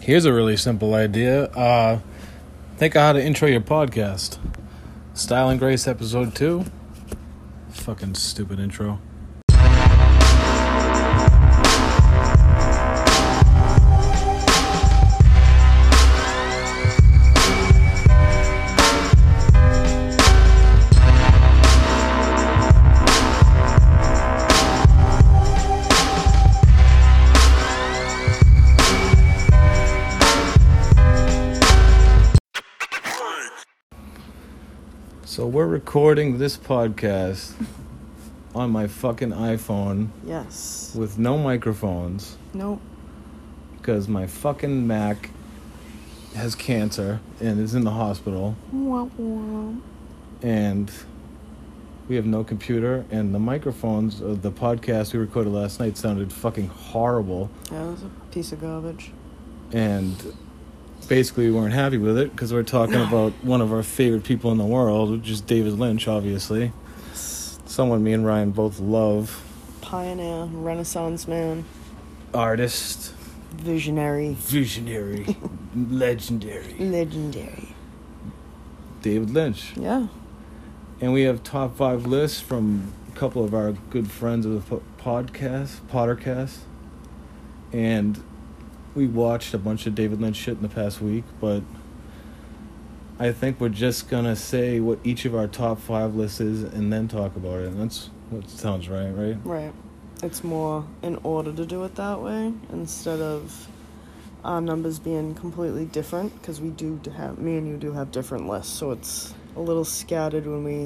Here's a really simple idea. Think of how to intro your podcast. Style and Grace episode 2. Fucking stupid intro. So we're recording this podcast on my fucking iPhone. Yes. With no microphones. Nope. Because my fucking Mac has cancer and is in the hospital. Wah, wah. And we have no computer. And the microphones of the podcast we recorded last night sounded fucking horrible. Yeah, it was a piece of garbage. And basically, we weren't happy with it because we're talking about one of our favorite people in the world, which is David Lynch, obviously. Someone me and Ryan both love. Pioneer, Renaissance man. Artist. Visionary. Legendary. David Lynch. Yeah. And we have top 5 lists from a couple of our good friends of the Pottercast. And we watched a bunch of David Lynch shit in the past week, but I think we're just going to say what each of our top 5 lists is and then talk about it. And that's what sounds right? Right. It's more in order to do it that way instead of our numbers being completely different, because me and you do have different lists, so it's a little scattered when we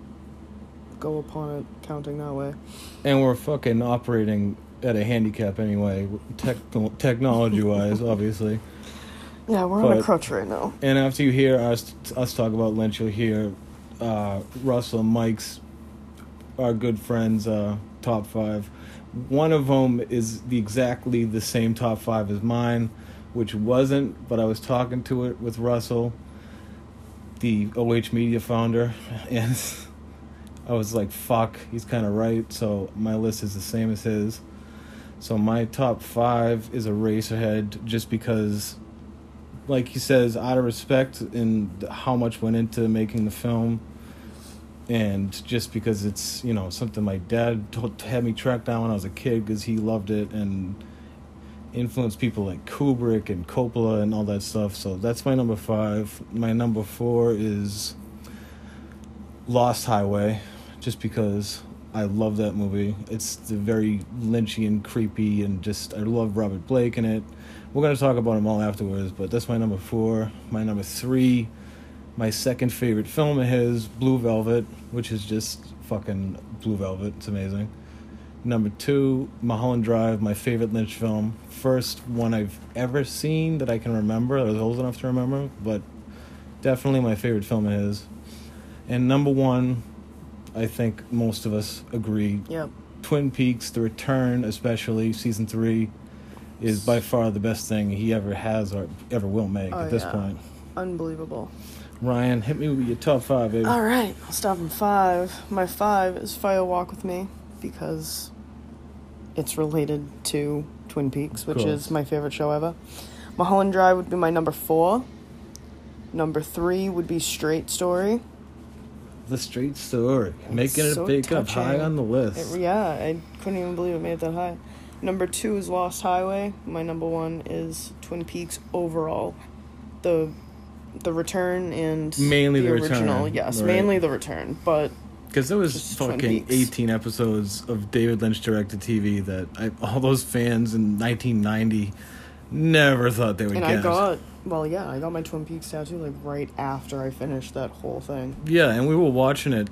go upon it counting that way. And we're fucking operating at a handicap anyway, technology-wise, obviously. Yeah, we're on a crutch right now. And after you hear us talk about Lynch, you'll hear Russell and Mike's, our good friends, top 5. One of them is exactly the same top 5 as mine, which wasn't, but I was talking to it with Russell, the OH Media founder, and I was like, fuck, he's kind of right, so my list is the same as his. So my top 5 is Eraserhead, just because, like he says, out of respect in how much went into making the film, and just because it's, something my dad had me track down when I was a kid because he loved it and influenced people like Kubrick and Coppola and all that stuff. So that's my number 5. My number 4 is Lost Highway, just because I love that movie. It's very Lynchian, creepy, and just I love Robert Blake in it. We're going to talk about them all afterwards, but that's my number 4. My number 3, my second favorite film of his, Blue Velvet, which is just fucking Blue Velvet. It's amazing. Number 2, Mulholland Drive, my favorite Lynch film. First one I've ever seen that I can remember. I was old enough to remember, but definitely my favorite film of his. And number 1, I think most of us agree. Yep. Twin Peaks, The Return, especially season 3, is by far the best thing he ever has or ever will make at this point. Unbelievable. Ryan, hit me with your top 5, baby. All right, I'll start from 5. My 5 is Fire Walk with Me, because it's related to Twin Peaks, which is my favorite show ever. Mulholland Drive would be my number 4. Number 3 would be Straight Story. The Straight Story. Making it big up high on the list. I couldn't even believe it made it that high. Number 2 is Lost Highway. My number 1 is Twin Peaks overall. The Return and mainly the original. Return. Yes, right. Mainly The Return, but because there was fucking 18 episodes of David Lynch directed TV that all those fans in 1990 never thought they would get. I got my Twin Peaks tattoo right after I finished that whole thing. Yeah, and we were watching it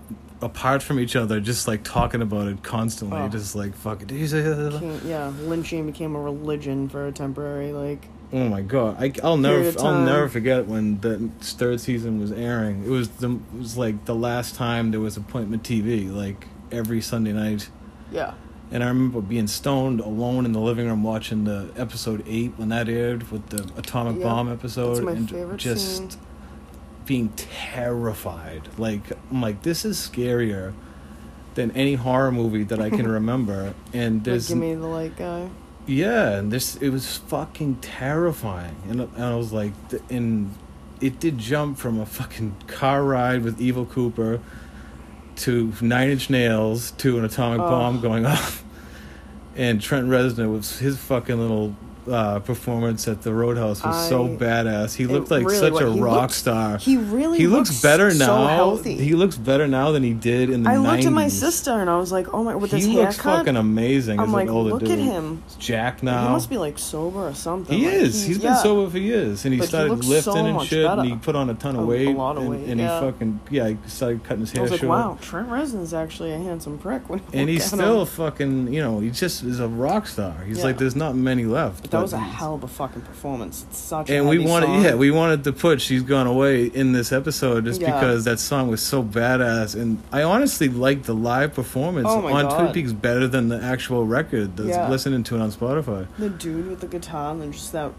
apart from each other, just talking about it constantly, just fuck it. Did you say that? Yeah, Lynchian became a religion for a temporary Oh my god! I'll never forget when the 3rd season was airing. It was the last time there was appointment TV, every Sunday night. Yeah. And I remember being stoned alone in the living room watching the episode 8 when that aired with the atomic bomb episode. That's my and favorite just scene. Being terrified. I'm like, this is scarier than any horror movie that I can remember. And there's Give Me the Light guy. Yeah, and it was fucking terrifying. And I was like, and it did jump from a fucking car ride with Evil Cooper to Nine Inch Nails to an atomic bomb going off. And Trent Reznor was his fucking little performance at the Roadhouse was so badass. He looked like really such a rock star. He really looks better now. So healthy. He looks better now than he did in the 90s. I looked at my sister and I was like, "Oh my!" With his haircut, he looks fucking amazing. I'm as like, an older look dude. at him. He's jacked now. He must be like sober or something. He like, is. He's been sober for years, and he started lifting so and shit. better. And he put on a ton of weight. A lot of weight. And he fucking he started cutting his hair short. I was like, wow, Trent Reznor's actually a handsome prick. And he's still fucking. He just is a rock star. He's like, there's not many left. But that was a hell of a fucking performance. It's such and a we wanted song. We wanted to put She's Gone Away in this episode just because that song was so badass, and I honestly like the live performance on Twin Peaks better than the actual record that's listening to it on Spotify. The dude with the guitar and then just that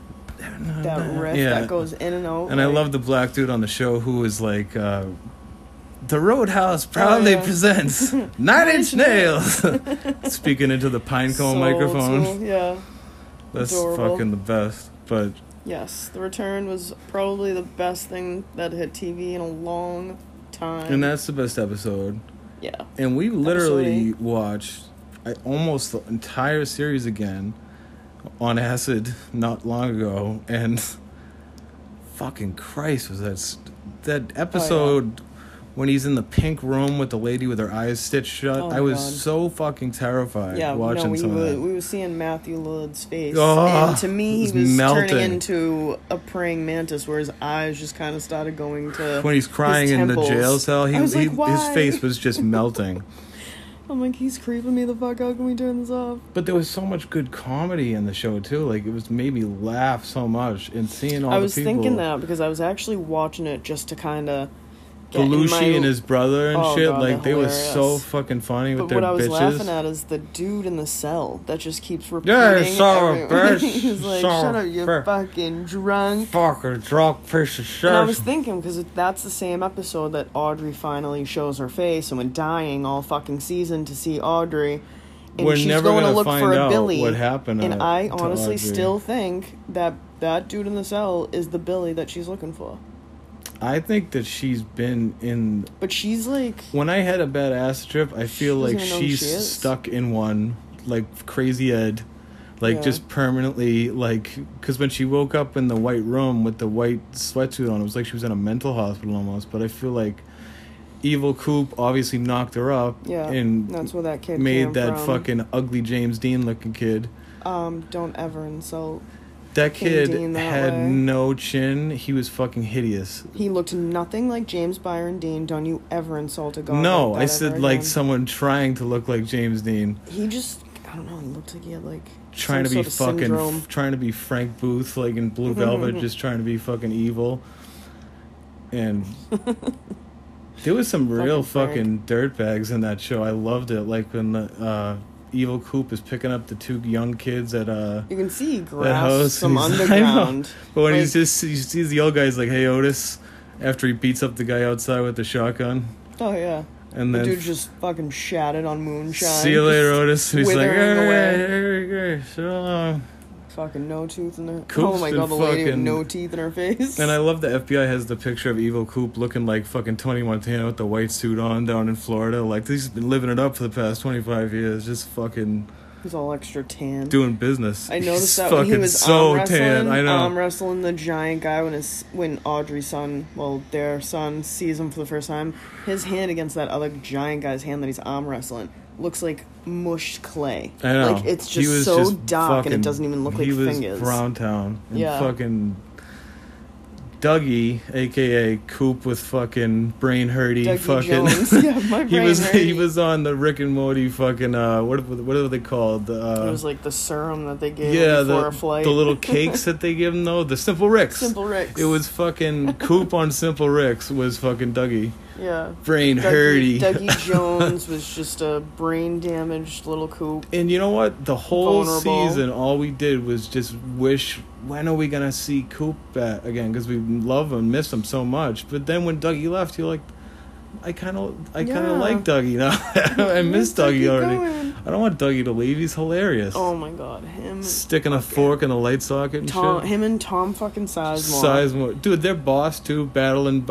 riff that goes in and out. And I love the black dude on the show who is like the Roadhouse proudly presents Nine Inch Nails speaking into the pinecone microphone. Cool. Yeah. That's fucking the best. But yes, The Return was probably the best thing that hit TV in a long time. And that's the best episode. Yeah. And we literally watched almost the entire series again on acid not long ago, and fucking Christ was that episode when he's in the pink room with the lady with her eyes stitched shut. I was so fucking terrified watching some of that. We were seeing Matthew Lillard's face, and to me he was turning into a praying mantis where his eyes just kind of started going to when he's crying in the jail cell. His face was just melting. I'm like, he's creeping me the fuck out. Can we turn this off? But there was so much good comedy in the show too. Like it made me laugh so much, and seeing all the people. I was thinking that because I was actually watching it just to kind of. Belushi and his brother and shit, God, like they were so fucking funny with their bitches. But what I was laughing at is the dude in the cell that just keeps repeating. Yeah, bitch. He's like, shut up, you fucking drunk. Fucking drunk piece of shit. And I was thinking, because that's the same episode that Audrey finally shows her face and went dying all fucking season to see Audrey. And we're she's never going to find look for a Billy. What happened? And I honestly still think that dude in the cell is the Billy that she's looking for. I think that she's been in... But she's like... When I had a bad ass trip, I feel like she's stuck in one, like Crazy Ed. Like, just permanently, like... Because when she woke up in the white room with the white sweatsuit on, it was like she was in a mental hospital almost. But I feel like Evil Coop obviously knocked her up. Yeah, and that's where that kid made came that from. fucking ugly James Dean looking kid. Don't ever insult... That kid had no chin. He was fucking hideous. He looked nothing like James Byron Dean. Don't you ever insult a god. No, like I said like someone trying to look like James Dean. He just, I don't know, he looked like he had like trying to be fucking, trying to be Frank Booth like in Blue Velvet, just trying to be fucking evil. And there was some real fucking dirtbags in that show. I loved it. Like when the Evil Coop is picking up the two young kids at you can see he grasps some underground. But when he sees the old guy's like, "Hey Otis," after he beats up the guy outside with the shotgun. Oh yeah. And the then dude just fucking shattered on moonshine. See you later, Otis. He's like, hey, so long. Fucking no tooth in her. Coop's oh my god, the lady with no teeth in her face. And I love the FBI has the picture of Evil Coop looking like fucking Tony Montana with the white suit on down in Florida. Like he's been living it up for the past 25 years, just fucking. He's all extra tan. Doing business. I noticed that when he was arm wrestling the giant guy when Audrey's son, their son, sees him for the first time, his hand against that other giant guy's hand that he's arm wrestling looks like mushed clay. I know. Like it's just dark and it doesn't even look like fingers. He was Browntown. And fucking Dougie, aka Coop with fucking brain hurty, Dougie fucking Jones. Yeah, my brain hurty. He was on the Rick and Morty fucking what are they called? It was like the serum that they gave him before a flight. The little cakes that they give him though, the Simple Ricks. Simple Ricks. It was fucking Coop on Simple Ricks was fucking Dougie. Yeah. Brain hurty. Dougie Jones was just a brain damaged little Coop. And you know what? The whole season, all we did was just wish, when are we going to see Coop back again? Because we love him, miss him so much. But then when Dougie left, you're like, I kind of Yeah. like Dougie now. I miss Dougie already. Going. I don't want Dougie to leave. He's hilarious. Oh my god, him. Sticking a fork in a light socket and Tom, shit. him and Tom fucking Sizemore. Sizemore, dude, their boss too, battling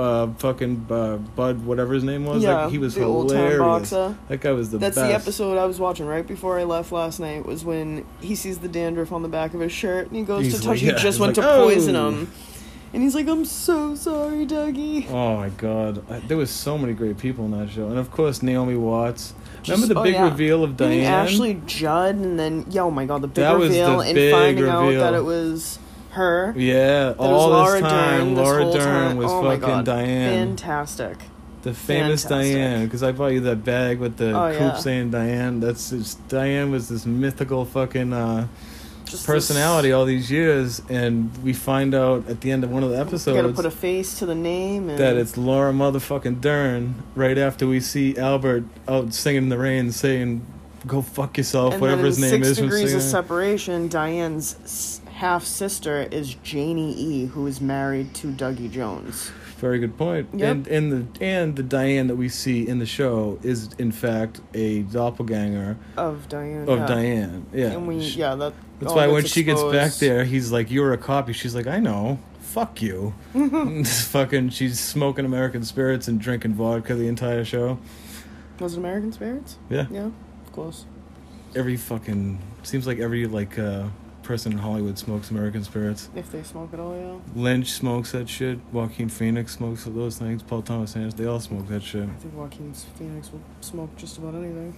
Bud, whatever his name was. Yeah, Like, he was the old time hilarious. boxer. That guy was the That's best. the episode I was watching right before I left last night. Was when he sees the dandruff on the back of his shirt and he goes He's to touch. like, He yeah, just he's went like, to poison "Oh." him, and he's like, "I'm so sorry, Dougie." Oh my god, there was so many great people in that show, and of course Naomi Watts. Remember the big reveal of Diane? Ashley Judd, and then oh my god, the big That was the reveal and big finding reveal. out that it was her. Yeah, That it was all Laura this time, Dern, this Laura whole Dern time. was Oh my fucking God. Diane. Fantastic. The famous Fantastic. Diane, because I bought you that bag with the Oh, coupe yeah. saying Diane. That's just, Diane was this mythical fucking Just personality all these years, and we find out at the end of one of the You episodes gotta put a face to the name. And that it's Laura motherfucking Dern. Right after we see Albert out singing in the rain, saying, "Go fuck yourself," and whatever then his in name 6 is. From Degrees of singing. Separation, Diane's half sister is Janie E, who is married to Dougie Jones. Very good point. Yep. And the Diane that we see in the show is in fact a doppelganger Of Diane. of yeah. Diane. Yeah. And that's That's all why when gets she gets back exposed. there, he's like, "You're a copy." She's like, "I know. Fuck you." Fucking, she's smoking American spirits and drinking vodka the entire show. Was it American Spirits? Yeah. Yeah, close. Every fucking seems like every person in Hollywood smokes American spirits. If they smoke at all, yeah. Lynch smokes that shit. Joaquin Phoenix smokes those things. Paul Thomas Anderson, they all smoke that shit. I think Joaquin Phoenix will smoke just about anything.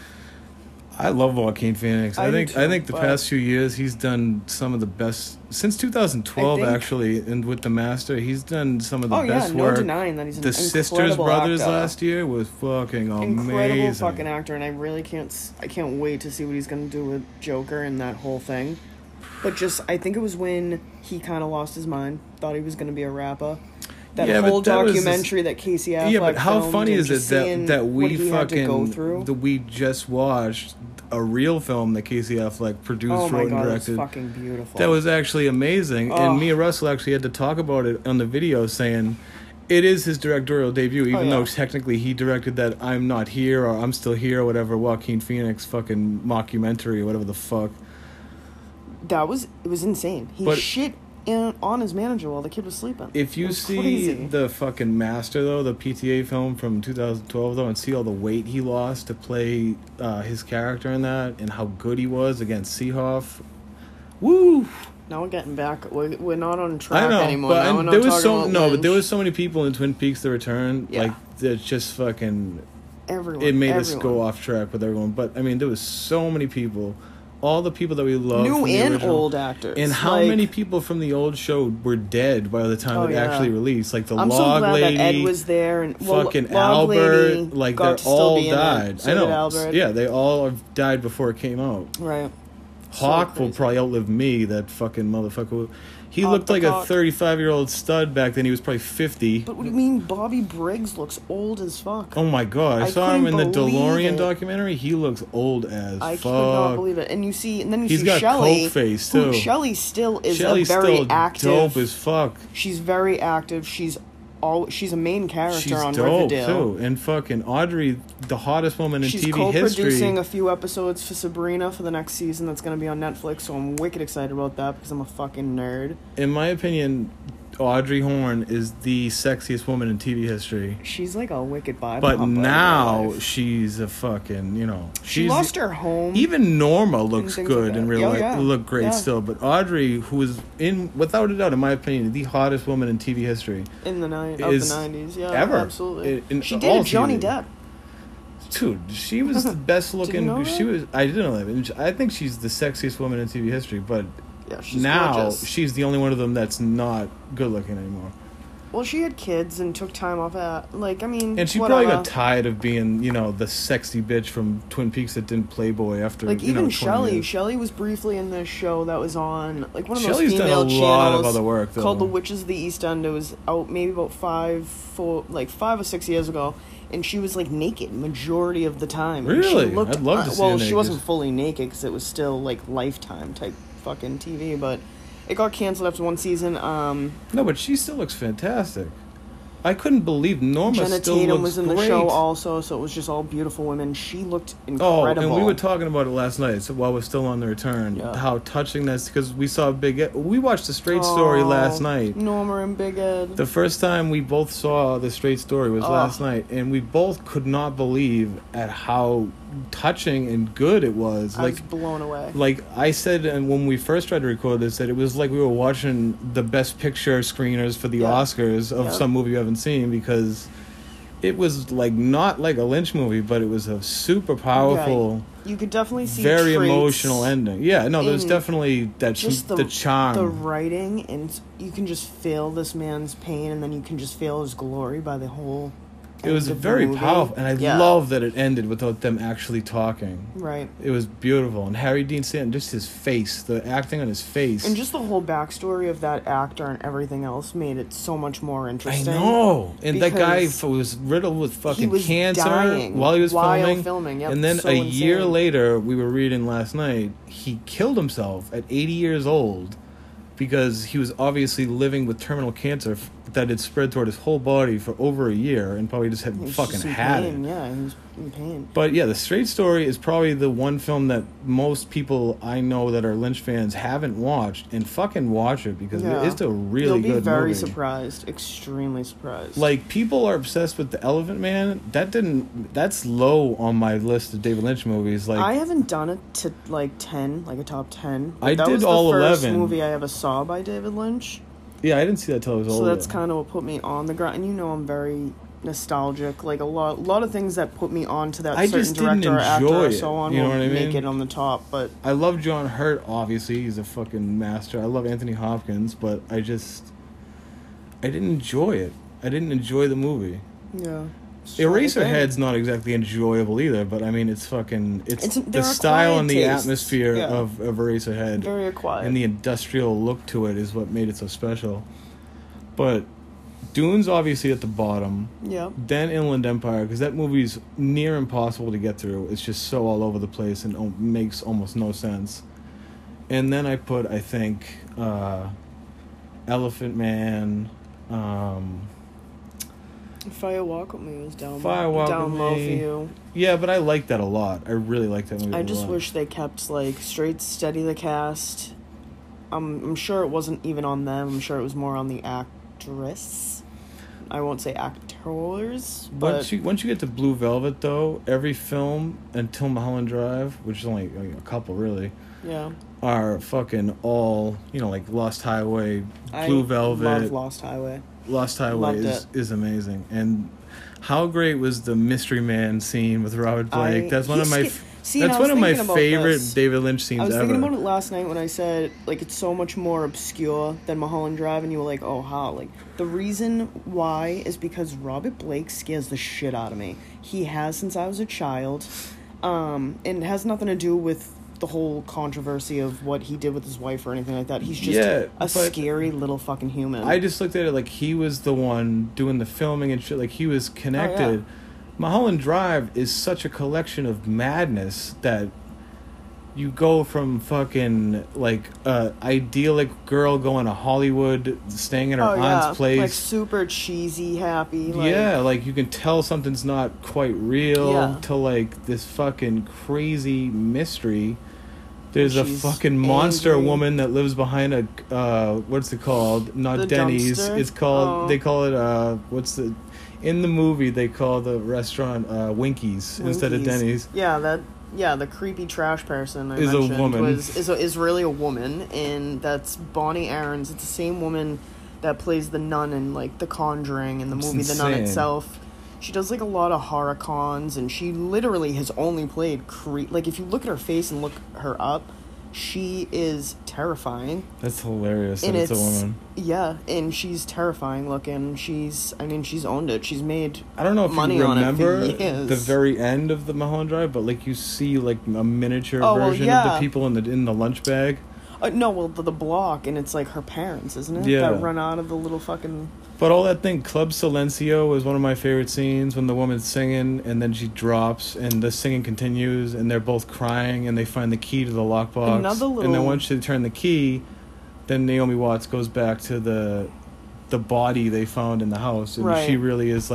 I love Joaquin Phoenix. I I do think too, the but- past few years he's done some of the best since 2012 I think- actually, and with The Master he's done some of the Oh yeah, best no work. denying that he's an The incredible Sisters Brothers actor. last year was fucking amazing. Incredible fucking actor, and I really can't wait to see what he's gonna do with Joker and that whole thing. But just, I think it was when he kind of lost his mind, thought he was gonna be a rapper. That Yeah, but whole that was documentary that Casey Affleck Yeah, but how filmed funny and is just it that seeing that what we he had to go fucking through. that we just watched a real film that Casey Affleck produced, Oh my wrote, and god, it's directed. fucking beautiful. That was actually amazing, Oh. and me and Russell actually had to talk about it on the video, saying it is his directorial debut, even yeah. though technically he directed that "I'm Not Here" or "I'm Still Here" or whatever Joaquin Phoenix fucking mockumentary or whatever the fuck. it was insane. He But- shit on his manager while the kid was sleeping. If It you was see crazy. the fucking Master though, the PTA film from 2012 though, and see all the weight he lost to play his character in that, and how good he was against Seehoff, woo! Now we're getting back. We're not on track I know, anymore. but Now we're not there was talking about but there Lynch. was so many people in Twin Peaks: The Return, Yeah. like that just fucking. Everyone. It made us everyone. go off track with everyone, but I mean, there was so many people, all the people that we love, New from the and original. old actors. And how Like, many people from the old show were dead by the time Oh, it yeah. actually released? Like the I'm so log glad lady, that Ed was there and fucking Log Albert, Lady like got they to still all be in it. died. So I know. did Albert. Yeah, they all have died before it came out. Right. Hawk will crazy. probably outlive me. That fucking motherfucker. He Hawk looked the like a Hawk. 35-year-old stud back then. He was probably 50. But what do you mean Bobby Briggs looks old as fuck? Oh my god! I I saw him in the couldn't believe DeLorean it. documentary. He looks old as I fuck. could not believe it. And then you He's see got Shelley. Coke face, who- too. Shelley still is Shelley's a very still active. dope as fuck. She's very active. She's a main character She's on dope Riverdale. too, and fucking Audrey, the hottest woman in She's TV co-producing history. a few episodes for Sabrina for the next season that's going to be on Netflix, so I'm wicked excited about that because I'm a fucking nerd. In my opinion, Audrey Horne is the sexiest woman in TV history. She's like a wicked vibe. But pumper in real now life. she's a fucking, she she's lost her home. even Norma looks things good like in that. real Yeah, life. yeah. Look great Yeah. still. But Audrey, who is without a doubt, in my opinion, the hottest woman in TV history. in the is 90s, yeah, ever. absolutely. In She all dated Johnny TV. Depp. Dude, she was the best looking. know She that? was. I didn't know that. And I think she's the sexiest woman in TV history. But Yeah, she's now gorgeous. she's the only one of them that's not good looking anymore. Well, she had kids and took time off And she whatever. probably got tired of being, the sexy bitch from Twin Peaks that didn't Playboy after, Like, 20 even Shelley. years. Shelley was briefly in this show that was on, like, one of Shelley's those done female a channels. lot of other work, though. Called The Witches of the East End. It was out maybe about 5 or 6 years ago. And she was, like, naked majority of the time. And Really? She looked, I'd love to see well, her she naked. wasn't fully naked because it was still, like, Lifetime type fucking TV. But it got canceled after one season. No, but she still looks fantastic. I couldn't believe Norma Jenna still Tatum looks was in the great. show also, so it was just all beautiful women. She looked Oh, incredible. and we were talking about it last night, so while we're still on the return, Yeah. how touching that's, because we saw we watched a Straight Story last night. Norma and Big Ed. The first time we both saw the Straight Story was last night, and we both could not believe at how touching and good it was. I was blown away. Like I said, and when we first tried to record this, that it was like we were watching the Best Picture screeners for the Oscars of some movie you haven't seen, because it was like not like a Lynch movie, but it was a super powerful, you could definitely see very traits emotional ending. Yeah, no, there's in definitely just the charm. the writing, and you can just feel this man's pain, and then you can just feel his glory by the whole. It was very powerful, and I love that it ended without them actually talking. Right. It was beautiful, and Harry Dean Stanton, just his face, the acting on his face, and just the whole backstory of that actor and everything else made it so much more interesting. I know, and that guy was riddled with fucking cancer while he was filming. Yep, and then so a year insane. later, we were reading last night, he killed himself at 80 years old because he was obviously living with terminal cancer that had spread toward his whole body for over a year, and probably just hadn't fucking had it. Yeah, he was in pain. But yeah, The Straight Story is probably the one film that most people I know that are Lynch fans haven't watched, and fucking watch it, because it's a really good movie. You'll be very surprised, extremely surprised. Like, people are obsessed with The Elephant Man. That's low on my list of David Lynch movies. Like, I haven't done it to like 10, like a top 10. I that did was all the first 11. movie I ever saw by David Lynch. Yeah, I didn't see that till I was older. So that's kind of what put me on the ground. And you know, I'm very nostalgic. Like a lot of things that put me on to that certain director or actor or so on will make it on the top. But I love John Hurt. Obviously, he's a fucking master. I love Anthony Hopkins, but I didn't enjoy it. I didn't enjoy the movie. Yeah. Eraserhead's not exactly enjoyable either, but I mean, it's the style and the atmosphere of Eraserhead, very acquired, and the industrial look to it is what made it so special. But Dune's obviously at the bottom. Yeah. Then Inland Empire, because that movie's near impossible to get through. It's just so all over the place and makes almost no sense. And then I put, I think, Elephant Man. Fire Walk With Me was down low for you. Yeah, but I like that a lot. I really like that movie. I just wish they kept like straight steady the cast. I'm sure it wasn't even on them. I'm sure it was more on the actress. I won't say actors. But once you get to Blue Velvet, though, every film until Mulholland Drive, which is only like a couple really, are fucking all, like Lost Highway, Blue Velvet. I love Lost Highway. Lost Highway is amazing. And how great was the Mystery Man scene with Robert Blake? That's one of my favorite David Lynch scenes ever. I was thinking about it last night when I said, like, it's so much more obscure than Mulholland Drive, and you were like, oh, how? Like, the reason why is because Robert Blake scares the shit out of me. He has since I was a child, and it has nothing to do with the whole controversy of what he did with his wife or anything like that. He's just a scary little fucking human. I just looked at it like he was the one doing the filming and shit. Like, he was connected. Mulholland Drive is such a collection of madness that you go from fucking, like, idyllic girl going to Hollywood, staying in her aunt's place. Like, super cheesy, happy. Like, you can tell something's not quite real to, like, this fucking crazy mystery. There's a fucking monster woman that lives behind a, what's it called? Not the Denny's. Dumpster? It's called, they call it, in the movie, they call the restaurant Winkies instead of Denny's. The creepy trash person I is mentioned a woman. is really a woman, and that's Bonnie Aarons. It's the same woman that plays the nun in, like, The Conjuring and the movie The Nun itself. She does, like, a lot of horror cons, and she literally has only played like, if you look at her face and look her up, she is terrifying. That's hilarious that it's a woman. Yeah, and she's terrifying looking. She's owned it. She's made I don't know if money you remember on it for years. The very end of the Mulholland Drive, but, like, you see, like, a miniature version of the people in the lunch bag. No, well, the block, and it's, like, her parents, isn't it? Yeah. That run out of the little fucking... But all that thing, Club Silencio was one of my favorite scenes when the woman's singing and then she drops and the singing continues and they're both crying and they find the key to the lockbox. And then once they turn the key, then Naomi Watts goes back to the the body they found in the house, and Right. she really is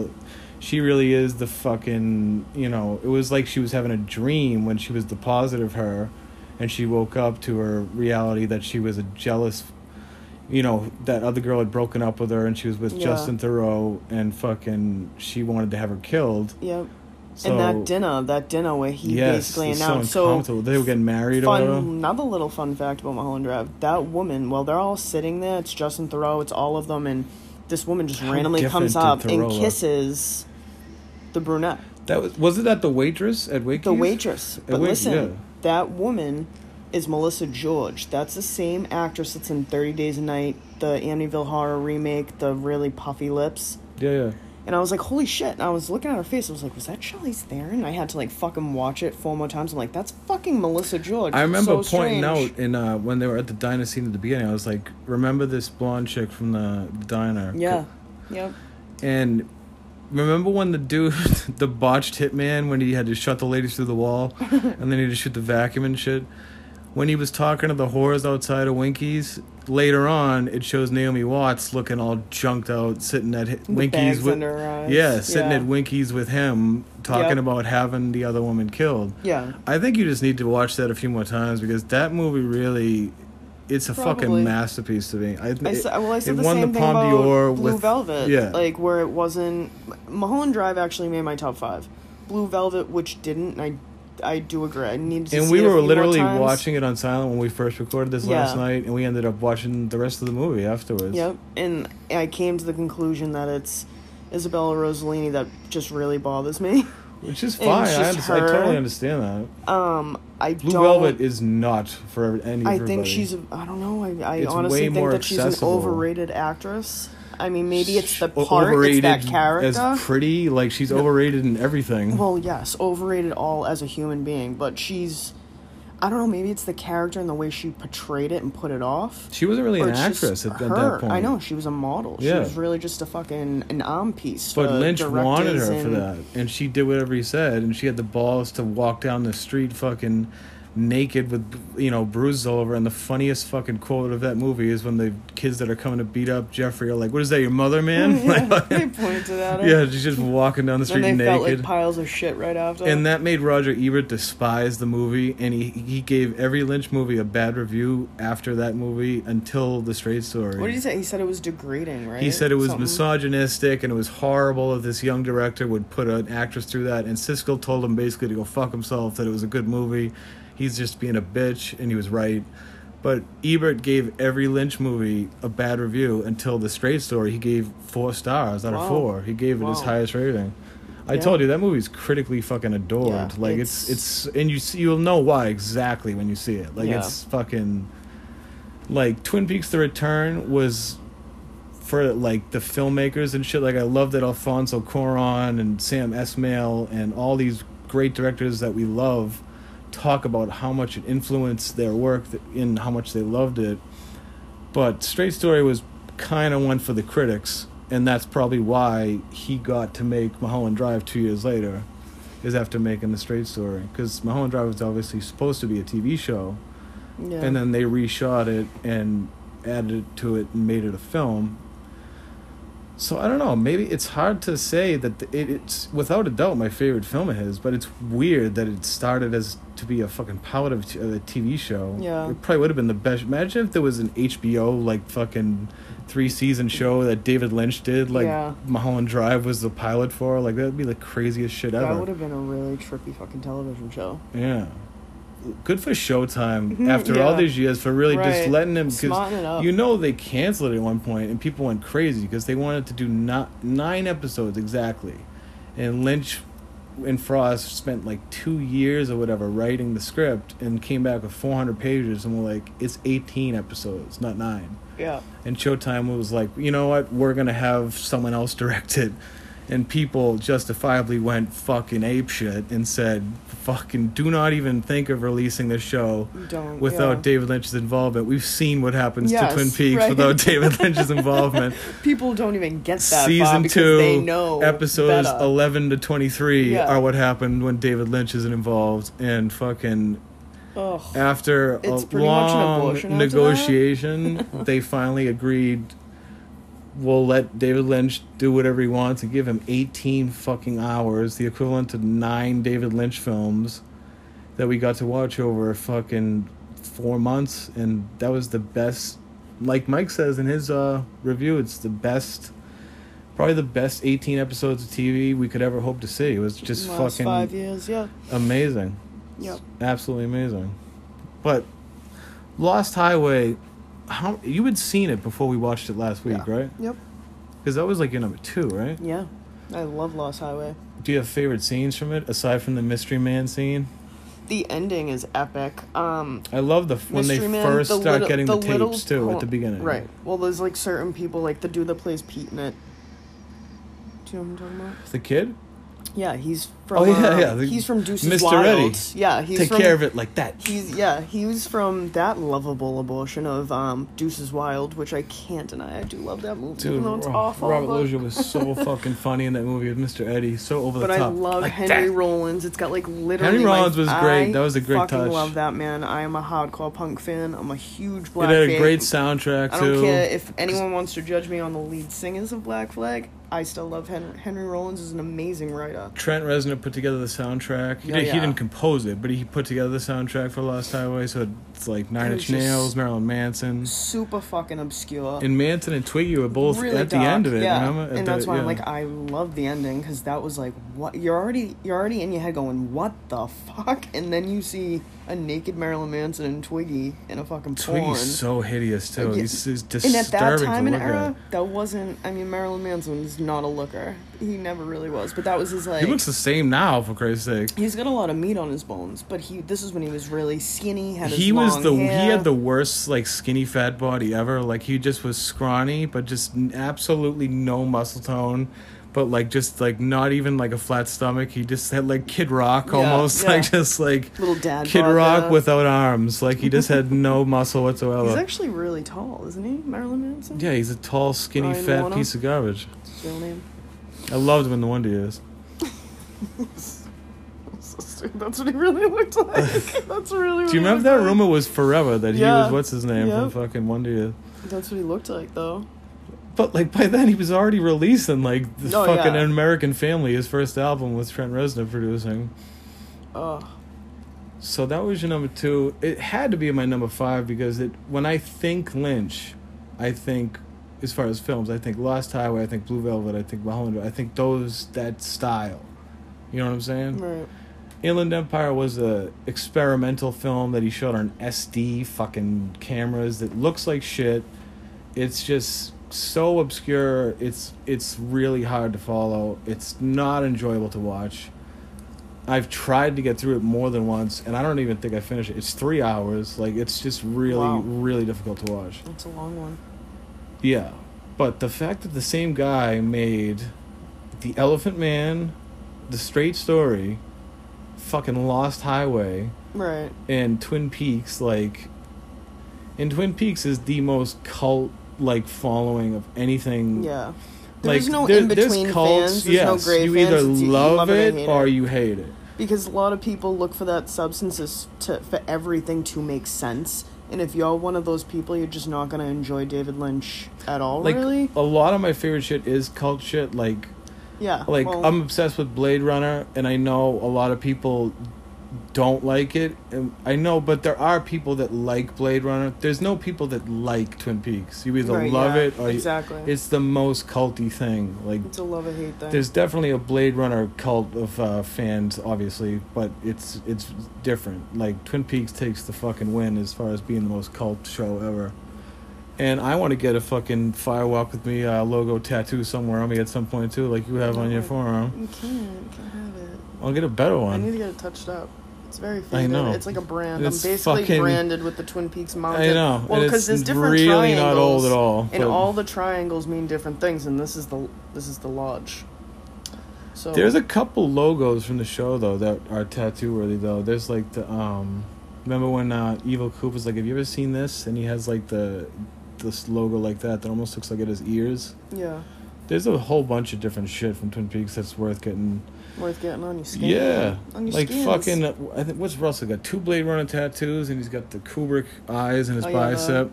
the fucking, you know, it was like she was having a dream when she was deposited of her, and she woke up to her reality that she was a jealous, you know, that other girl had broken up with her and she was with Justin Theroux, and fucking she wanted to have her killed. Yep. So, and that dinner where he basically announced, so they were getting married. Another little fun fact about Mulholland Drive: that woman, while they're all sitting there, it's Justin Theroux, it's all of them, and this woman just randomly comes up and kisses the brunette. Was it at the waitress at Wakey's? The waitress. But listen, that woman is Melissa George. That's the same actress that's in 30 Days a Night, the Amityville Horror remake, the really puffy lips. Yeah. And I was like, holy shit. And I was looking at her face. I was like, was that Charlize Theron? And I had to, like, fucking watch it 4 more times. I'm like, that's fucking Melissa George. I remember pointing out when they were at the diner scene at the beginning, I was like, remember this blonde chick from the diner? Yeah. Yep. And remember when the dude, the botched hitman, when he had to shut the ladies through the wall and then he had to shoot the vacuum and shit? When he was talking to the whores outside of Winkies, later on, it shows Naomi Watts looking all junked out, sitting at Winkies with under her eyes. sitting at Winkies with him, talking about having the other woman killed. Yeah. I think you just need to watch that a few more times because that movie really, it's a fucking masterpiece to me. I said the won same the thing Palme about d'Or Blue Velvet. like where it wasn't. Mulholland Drive actually made my top 5. Blue Velvet, which didn't, and I do agree. I need to see it a few more times. And we were literally watching it on silent when we first recorded this last night, and we ended up watching the rest of the movie afterwards. Yep, and I came to the conclusion that it's Isabella Rossellini that just really bothers me. Which is fine. I totally understand that. Blue Velvet is not for everybody. I think I don't know. I honestly think that she's an overrated actress. I mean, maybe it's the part, overrated it's that character. As pretty, like she's overrated in everything. Well, yes, overrated all as a human being, but I don't know, maybe it's the character and the way she portrayed it and put it off. She wasn't really an actress at that point. I know, she was a model. She was really just an arm piece. But Lynch wanted her for that, and she did whatever he said, and she had the balls to walk down the street fucking naked with, you know, bruises all over. And the funniest fucking quote of that movie is when the kids that are coming to beat up Jeffrey are like, "What is that, your mother, man?" They pointed at her. Yeah, she's just walking down the street naked. And they felt like piles of shit right after. And that made Roger Ebert despise the movie, and he gave every Lynch movie a bad review after that movie until The Straight Story. What did he say? He said it was degrading, right? He said it was misogynistic and it was horrible if this young director would put an actress through that. And Siskel told him basically to go fuck himself, that it was a good movie. He's just being a bitch, and he was right. But Ebert gave every Lynch movie a bad review until The Straight Story. He gave 4 stars out of 4. He gave it his highest rating. I told you that movie's critically fucking adored. Yeah, like it's and you'll know why exactly when you see it. Like it's fucking like Twin Peaks: The Return was for like the filmmakers and shit. Like I love that Alfonso Cuarón and Sam Esmail and all these great directors that we love talk about how much it influenced their work and how much they loved it. But Straight Story was kind of one for the critics, and that's probably why he got to make Mulholland Drive 2 years later, is after making The Straight Story, because Mulholland Drive was obviously supposed to be a TV show, and then they reshot it and added to it and made it a film. So I don't know, maybe it's hard to say that it's without a doubt my favorite film of his, but it's weird that it started as to be a fucking pilot of a TV show. Yeah. It probably would have been the best. Imagine if there was an HBO like fucking 3-season show that David Lynch did, like Mulholland Drive was the pilot for. Like that would be the craziest shit ever. That would have been a really trippy fucking television show. Yeah. Good for Showtime after all these years for really just letting them, because you know they canceled it at one point and people went crazy because they wanted to do 9 episodes exactly, and Lynch and Frost spent like 2 years or whatever writing the script and came back with 400 pages and were like, it's 18 episodes, not 9. Yeah. And Showtime was like, you know what, we're gonna have someone else direct it. And people justifiably went fucking apeshit and said, fucking do not even think of releasing this show without David Lynch's involvement. We've seen what happens to Twin Peaks without David Lynch's involvement. People don't even get that Season 2, they know episodes better. 11 to 23 are what happened when David Lynch isn't involved. And fucking... after a long negotiation, they finally agreed we'll let David Lynch do whatever he wants and give him 18 fucking hours, the equivalent to 9 David Lynch films that we got to watch over fucking 4 months, and that was the best. Like Mike says in his review, it's the best, probably the best 18 episodes of TV we could ever hope to see. It was just Last fucking 5 years, yeah. amazing. Yep. Absolutely amazing. But Lost Highway, you had seen it before we watched it last week, right? Yep. Because that was like your number 2, right? Yeah. I love Lost Highway. Do you have favorite scenes from it aside from the Mystery Man scene? The ending is epic. I love when they Mystery Man, first the start little- getting the little tapes too at the beginning. Right. Well, there's like certain people, like the dude that plays Pete in it. Do you know what I'm talking about? The kid? Yeah, he's from. Oh, yeah. He's from Deuces Mr. Wild. Eddie. Yeah, he's Take from, care of it like that. He was from that lovable abortion of Deuces Wild, which I can't deny. I do love that movie, Dude, even though it's awful. Robert but- Loggia was so fucking funny in that movie with Mr. Eddie. So over the But top. I love like Henry that. Rollins. It's got like literally. Henry Rollins was great. I That was a great fucking touch. love that man. I am a hardcore punk fan. I'm a huge It Black had a Flag. great soundtrack I too. don't care if anyone wants to judge me on the lead singers of Black Flag. I still love Henry Rollins is an amazing writer. Trent Reznor put together the soundtrack. He didn't compose it, but he put together the soundtrack for Lost Highway. So it's like Nine It Inch was just Nails, Marilyn Manson, Super fucking obscure. and Manson and Twiggy were both Really at dark, the end of it. yeah. Remember? And that's why I'm like, I love the ending because that was like, what you're already in your head going, what the fuck? And then you see a naked Marilyn Manson and Twiggy in a fucking porn. Twiggy's so hideous too. Like, He's disturbing and at that time to and look era, at. that wasn't. I mean, Marilyn Manson's not a looker. He never really was. But that was his like. He looks the same now, for Christ's sake. He's got a lot of meat on his bones, but this is when he was really skinny. Had his He long hair. he had the worst like skinny fat body ever. Like he just was scrawny, but just absolutely no muscle tone. But like just like not even like a flat stomach. He just had like Kid Rock almost, yeah. like just like Little dad Kid bod Rock there. without arms. Like he just had no muscle whatsoever. He's actually really tall, isn't he, Marilyn Manson? Yeah, he's a tall, skinny, Ryan fat Warner? piece of garbage. That's his real name. I loved him in the Wonder Years. That's what he really looked like. That's really. Do you remember that rumor was forever that he Yeah. was what's his name Yep. from fucking Wonder Years? That's what he looked like, though. But like by then he was already releasing like the Oh, fucking yeah. An American Family, his first album with Trent Reznor producing. Oh, So that was your number 2. It had to be my number 5 because when I think Lynch, I think as far as films, I think Lost Highway, I think Blue Velvet, I think Mulholland, I think that style. You know what I'm saying? right. Inland Empire was a experimental film that he shot on SD fucking cameras that looks like shit. It's just so obscure. It's really hard to follow. It's not enjoyable to watch. I've tried to get through it more than once, and I don't even think I finished it. It's 3 hours. Like, it's just really, Wow. really difficult to watch. That's a long one. Yeah. But the fact that the same guy made The Elephant Man, The Straight Story, fucking Lost Highway, Right. and Twin Peaks, like... And Twin Peaks is the most cult, like, following of anything... Yeah. Like, There's no there's in-between cults, fans. There's no yes, gray you fans. either It's you love it, or it hate or it. you hate it. Because a lot of people look for that substances for everything to make sense. And if you're one of those people, you're just not going to enjoy David Lynch at all, Like, really. a lot of my favorite shit is cult shit. Like, Yeah. I'm obsessed with Blade Runner, and I know a lot of people don't like it. And I know, but there are people that like Blade Runner. There's no people that like Twin Peaks. You either Right, love yeah, it or exactly. it's the most culty thing. Like, It's a love or hate thing. there's definitely a Blade Runner cult of fans, obviously, but it's different. Like, Twin Peaks takes the fucking win as far as being the most cult show ever. And I want to get a fucking Firewalk With Me logo tattoo somewhere on me at some point, too, like you have on your forearm. You can't have it. I'll get a better I need one. to get it touched up. It's very faded. I know. It's like a brand. It's I'm basically fucking- branded with the Twin Peaks mounted. I know. Well, and because it's there's different really triangles. not old at all. And but all the triangles mean different things, and this is the lodge. So there's a couple logos from the show, though, that are tattoo-worthy, though. There's, like, the, remember when Evil Coop was like, have you ever seen this? And he has, like, this logo like that almost looks like it has ears. Yeah, There's a whole bunch of different shit from Twin Peaks that's worth getting. worth getting on your skin. Yeah. On your Like, skins. fucking, I think, what's Russell got? 2 Blade Runner tattoos, and he's got the Kubrick eyes in his Oh, yeah, bicep.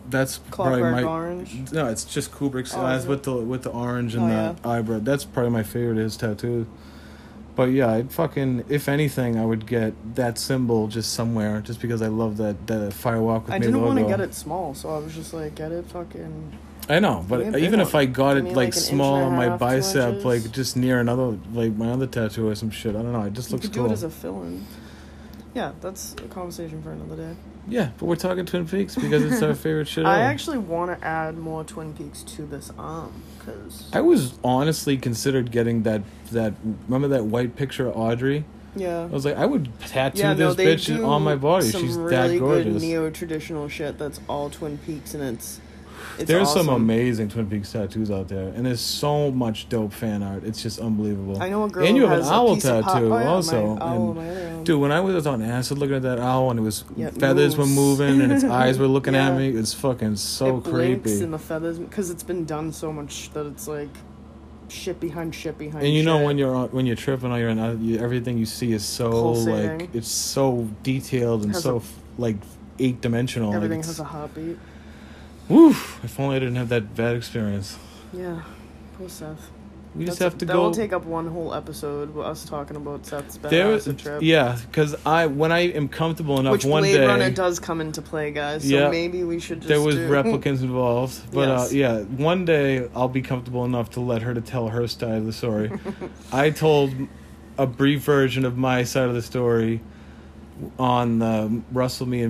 That's probably Clockwork my Orange. no. It's just Kubrick's Oh, eyes is with the orange and Oh, the eyebrow. That's probably my favorite of his tattoo. But yeah, I'd fucking, if anything, I would get that symbol just somewhere, just because I love that Firewalk with I Me didn't want to logo. get it small, so I was just like, get it fucking. I know, but Give me a even big if I got Give it me, like like, an inch small and on a my half, 2 bicep, inches. like just near another, like my other tattoo or some shit. I don't know. It just You looks could cool. do it as a fill-in. Yeah, that's a conversation for another day. Yeah, but we're talking Twin Peaks because it's our favorite shit ever. I actually want to add more Twin Peaks to this arm, because... I was honestly considered getting that remember that white picture of Audrey? Yeah. I was like, I would tattoo they this bitch do on my body. some She's really that gorgeous. good neo-traditional shit that's all Twin Peaks, and it's There's awesome. some amazing Twin Peaks tattoos out there, and there's so much dope fan art. It's just unbelievable. I know a girl and you who have has an a owl piece of tattoo oh, yeah, also. my owl, And my other owl. dude, when I was on acid looking at that owl and it was Yeah, it feathers were moves. moving and its eyes were looking Yeah. at me, it's fucking so it blinks creepy. and the feathers, because it's been done so much that it's like shit behind shit behind. And you know shit. when you're tripping or everything you see is so Pulsating. like it's so detailed and Has so like 8-dimensional. Everything like has a heartbeat. Woof! If only I didn't have that bad experience. Yeah, poor Seth. We just have to that go. will take up one whole episode with us talking about Seth's bad There, acid trip. yeah, because when I am comfortable enough, Which one Blade day Runner does come into play, guys. So Yeah. maybe we should just there was do... replicants involved, but Yes. yeah, one day I'll be comfortable enough to let her to tell her side of the story. I told a brief version of my side of the story on Russell. Me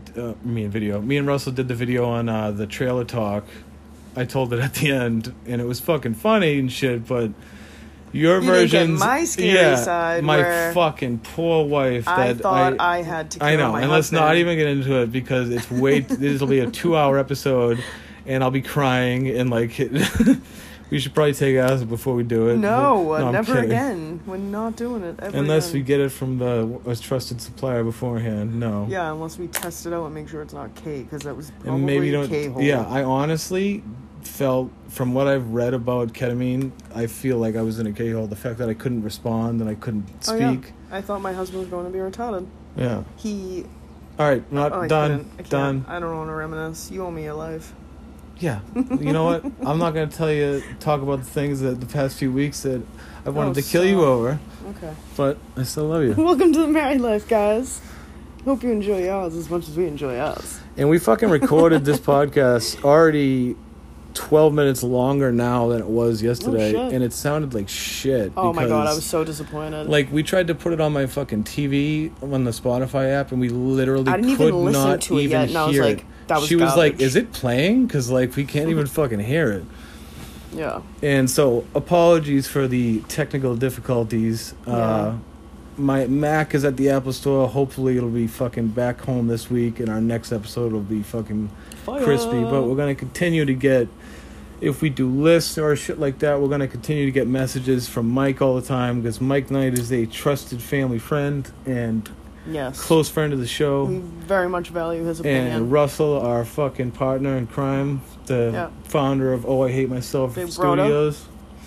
and Russell did the video on the trailer talk. I told it at the end, and it was fucking funny and shit, but. Your You didn't get version's my scary side my where fucking poor wife. I that thought I had to kill I know, my and let's not husband. even get into it because it's way. This will be a 2-hour episode, and I'll be crying and like. We should probably take acid before we do it. No, I'm never kidding. again. We're not doing it ever Unless we again. get it from a trusted supplier beforehand. No. Yeah, unless we test it out and make sure it's not K, because that was probably And maybe don't. K-hole. Yeah, I honestly felt from what I've read about ketamine, I feel like I was in a K-hole. The fact that I couldn't respond and I couldn't Oh, yeah. speak. I thought my husband was going to be retarded. Yeah. He... All right, not I done. can't. Done. I don't want to reminisce. You owe me your life. Yeah. You know what? I'm not going to talk about the things that the past few weeks that I wanted to kill you over, Okay. but I still love you. Welcome to the married life, guys. Hope you enjoy yours as much as we enjoy ours. And we fucking recorded this podcast already 12 minutes longer now than it was yesterday, shit. and it sounded like shit. Oh my god, I because, was so disappointed. like, we tried to put it on my fucking TV on the Spotify app, and we literally I didn't could even listen not to it even yet, and I was hear like, it. that was She was like, garbage. "Is it playing?" Because like we can't even fucking hear it. Yeah. And so, apologies for the technical difficulties. Yeah. My Mac is at the Apple Store. Hopefully, it'll be fucking back home this week, and our next episode will be fucking crispy. But we're gonna continue to get, if we do lists or shit like that, we're gonna continue to get messages from Mike all the time because Mike Knight is a trusted family friend and Yes. close friend of the show. We very much value his opinion. And Russell, our fucking partner in crime, the founder of Oh I Hate Myself Big brother. Studios.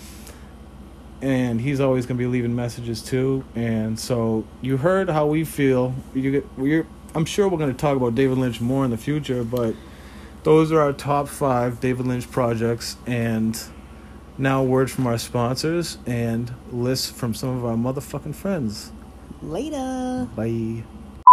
And he's always going to be leaving messages too. And so you heard how we feel. I'm sure we're going to talk about David Lynch more in the future, but those are our top 5 David Lynch projects. And now words from our sponsors and lists from some of our motherfucking friends. Later. Bye.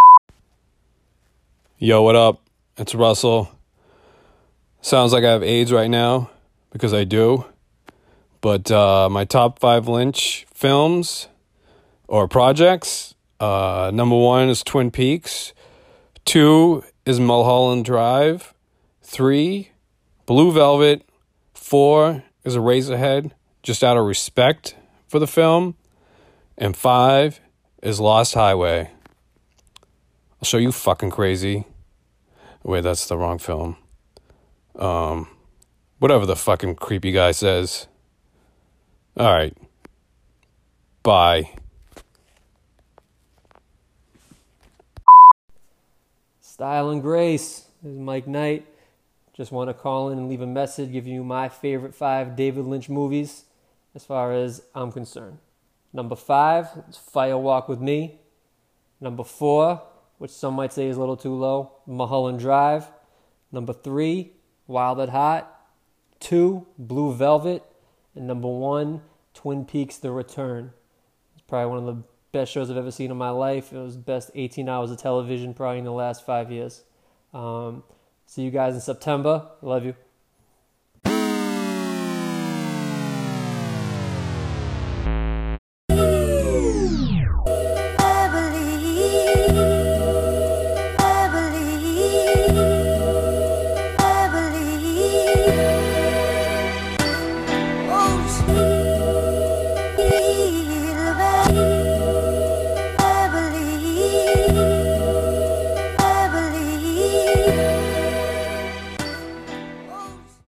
Yo, what up? It's Russell. Sounds like I have AIDS right now, because I do. But my top 5 Lynch films or projects, number 1 is Twin Peaks. 2 is Mulholland Drive. 3, Blue Velvet. 4 is Eraserhead, just out of respect for the film. And 5 is Lost Highway. I'll show you fucking crazy. Wait, that's the wrong film. Whatever the fucking creepy guy says. Alright. Bye. Style and Grace. This is Mike Knight. Just want to call in and leave a message giving you my favorite 5 David Lynch movies as far as I'm concerned. Number 5 is Fire Walk with Me. Number 4, which some might say is a little too low, Mulholland Drive. Number 3, Wild at Heart. 2, Blue Velvet. And number 1, Twin Peaks: The Return. It's probably one of the best shows I've ever seen in my life. It was the best 18 hours of television probably in the last 5 years. See you guys in September. I love you.